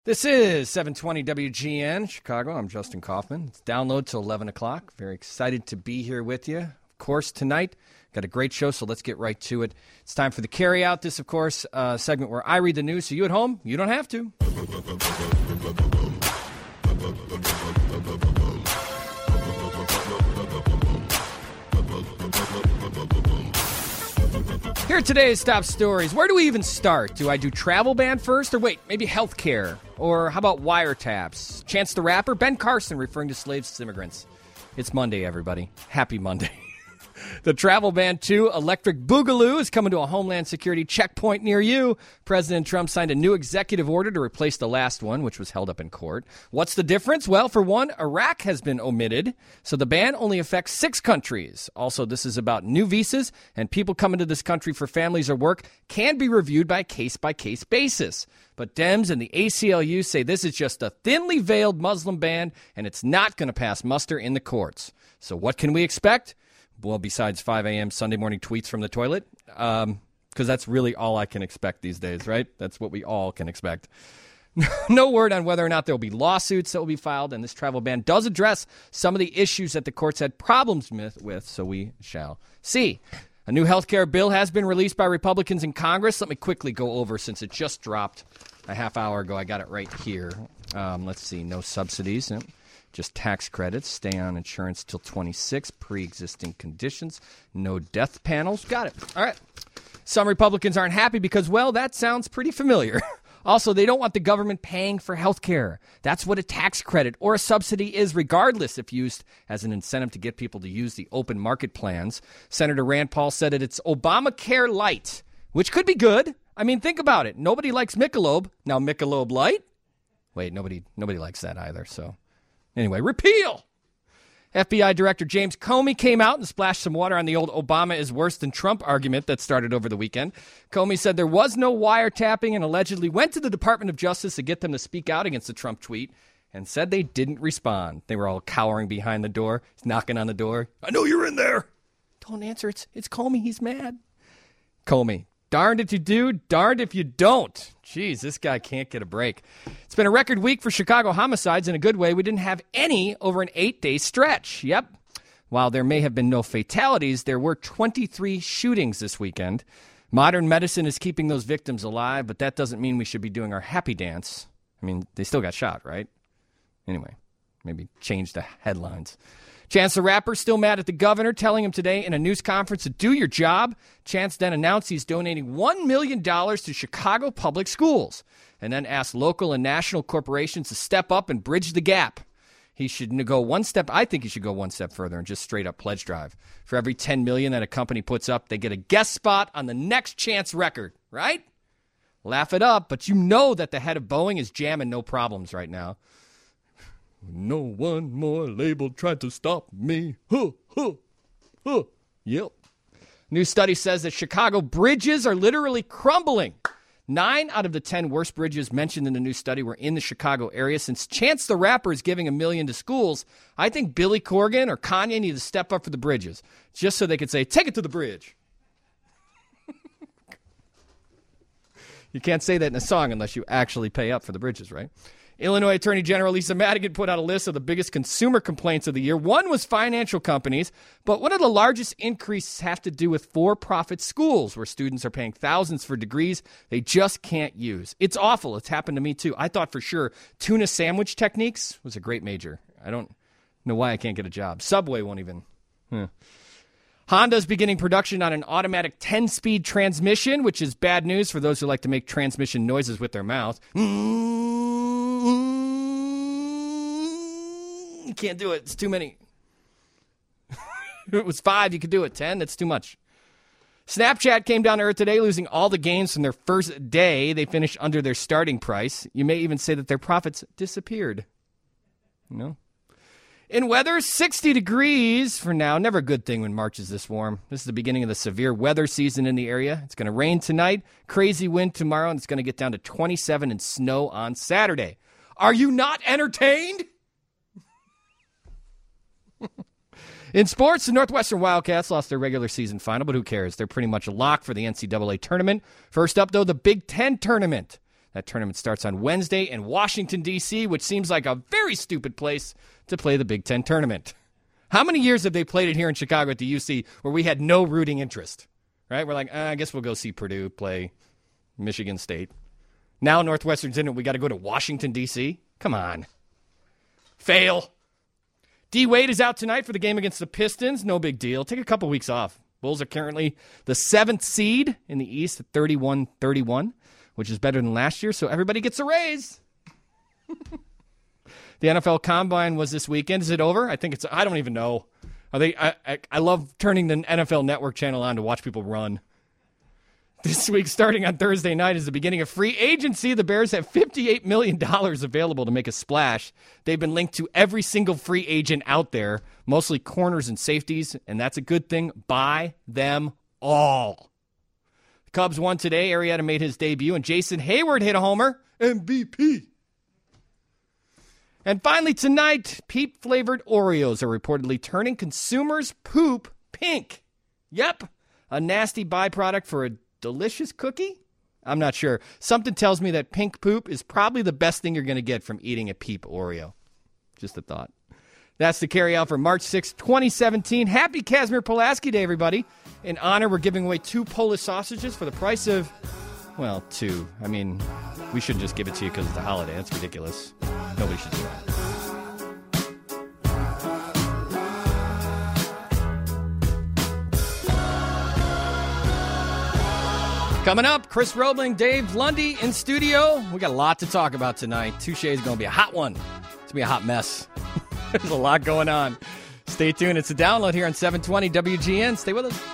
This is 720 WGN Chicago. I'm Justin Kaufman. It's download till 11 o'clock. Very excited to be here with you. Of course, tonight, got a great show, so let's get right to it. It's time for the Carry Out. This, of course, segment where I read the news, so you at home, you don't have to. Here are today's top stories. Where do we even start? Do I do travel ban first? Or wait, maybe healthcare? Or how about wiretaps? Chance the Rapper? Ben Carson referring to slaves as immigrants. It's Monday, everybody. Happy Monday. The Travel Ban 2 Electric Boogaloo is coming to a Homeland Security checkpoint near you. President Trump signed a new executive order to replace the last one, which was held up in court. What's the difference? Well, for one, Iraq has been omitted, so the ban only affects 6 countries. Also, this is about new visas, and people coming to this country for families or work can be reviewed by case-by-case basis. But Dems and the ACLU say this is just a thinly veiled Muslim ban, and it's not going to pass muster in the courts. So what can we expect? Well, besides 5 a.m. Sunday morning tweets from the toilet, because that's really all I can expect these days, right? That's what we all can expect. No word on whether or not there will be lawsuits that will be filed, and this travel ban does address some of the issues that the courts had problems with, so we shall see. A new health care bill has been released by Republicans in Congress. Let me quickly go over, since it just dropped a half hour ago. I got it right here. Let's see. No subsidies. Just tax credits, stay on insurance till 26, pre-existing conditions, no death panels. Got it. All right. Some Republicans aren't happy because, well, that sounds pretty familiar. Also, they don't want the government paying for health care. That's what a tax credit or a subsidy is, regardless if used as an incentive to get people to use the open market plans. Senator Rand Paul said it's Obamacare Light, which could be good. I mean, think about it. Nobody likes Michelob. Now, Michelob Light? Wait, nobody likes that either, so... Anyway, repeal! FBI Director James Comey came out and splashed some water on the old Obama is worse than Trump argument that started over the weekend. Comey said there was no wiretapping and allegedly went to the Department of Justice to get them to speak out against the Trump tweet and said they didn't respond. They were all cowering behind the door, knocking on the door. I know you're in there. Don't answer. It's Comey. He's mad. Comey. Darned if you do, darned if you don't. Jeez, this guy can't get a break. It's been a record week for Chicago homicides in a good way. We didn't have any over an 8-day stretch. Yep. While there may have been no fatalities, there were 23 shootings this weekend. Modern medicine is keeping those victims alive, but that doesn't mean we should be doing our happy dance. I mean, they still got shot, right? Anyway, maybe change the headlines. Chance the Rapper still mad at the governor, telling him today in a news conference to do your job. Chance then announced he's donating $1 million to Chicago public schools and then asked local and national corporations to step up and bridge the gap. He should go one step. I think he should go one step further and just straight up pledge drive. For every $10 million that a company puts up, they get a guest spot on the next Chance record, right? Laugh it up, but you know that the head of Boeing is jamming no problems right now. No one more label tried to stop me. Huh, huh, huh. Yep. New study says that Chicago bridges are literally crumbling. 9 out of the 10 worst bridges mentioned in the new study were in the Chicago area. Since Chance the Rapper is giving $1 million to schools, I think Billy Corgan or Kanye need to step up for the bridges, just so they could say, take it to the bridge. You can't say that in a song unless you actually pay up for the bridges, right? Illinois Attorney General Lisa Madigan put out a list of the biggest consumer complaints of the year. One was financial companies, but one of the largest increases have to do with for-profit schools where students are paying thousands for degrees they just can't use. It's awful. It's happened to me, too. I thought for sure tuna sandwich techniques was a great major. I don't know why I can't get a job. Subway won't even. Honda's beginning production on an automatic 10-speed transmission, which is bad news for those who like to make transmission noises with their mouth. You can't do it. It's too many. If it was 5, you could do it. 10, that's too much. Snapchat came down to earth today, losing all the gains from their first day. They finished under their starting price. You may even say that their profits disappeared. No. In weather, 60 degrees for now. Never a good thing when March is this warm. This is the beginning of the severe weather season in the area. It's going to rain tonight, crazy wind tomorrow, and it's going to get down to 27 and snow on Saturday. Are you not entertained? In sports, the Northwestern Wildcats lost their regular season final, but who cares? They're pretty much a lock for the NCAA tournament. First up, though, the Big Ten tournament. That tournament starts on Wednesday in Washington, D.C., which seems like a very stupid place to play the Big Ten tournament. How many years have they played it here in Chicago at the UC where we had no rooting interest? Right? We're like, I guess we'll go see Purdue play Michigan State. Now Northwestern's in it. We got to go to Washington, D.C.? Come on. Fail. D. Wade is out tonight for the game against the Pistons. No big deal. Take a couple weeks off. Bulls are currently the 7th seed in the East at 31-31, which is better than last year, so everybody gets a raise. The NFL Combine was this weekend. Is it over? I think it's. I don't even know. Are they? I love turning the NFL Network channel on to watch people run. This week, starting on Thursday night, is the beginning of free agency. The Bears have $58 million available to make a splash. They've been linked to every single free agent out there, mostly corners and safeties, and that's a good thing. Buy them all. The Cubs won today. Arrieta made his debut, and Jason Hayward hit a homer. MVP. And finally tonight, peat-flavored Oreos are reportedly turning consumers' poop pink. Yep, a nasty byproduct for a delicious cookie? I'm not sure. Something tells me that pink poop is probably the best thing you're going to get from eating a Peep Oreo. Just a thought. That's the carry out for March 6, 2017. Happy Casimir Pulaski Day, everybody. In honor, we're giving away 2 Polish sausages for the price of, well, 2. I mean, we shouldn't just give it to you because it's a holiday. That's ridiculous. Nobody should do that. Coming up, Chris Roebling, Dave Lundy in studio. We got a lot to talk about tonight. Touche is going to be a hot one. It's going to be a hot mess. There's a lot going on. Stay tuned. It's a download here on 720 WGN. Stay with us.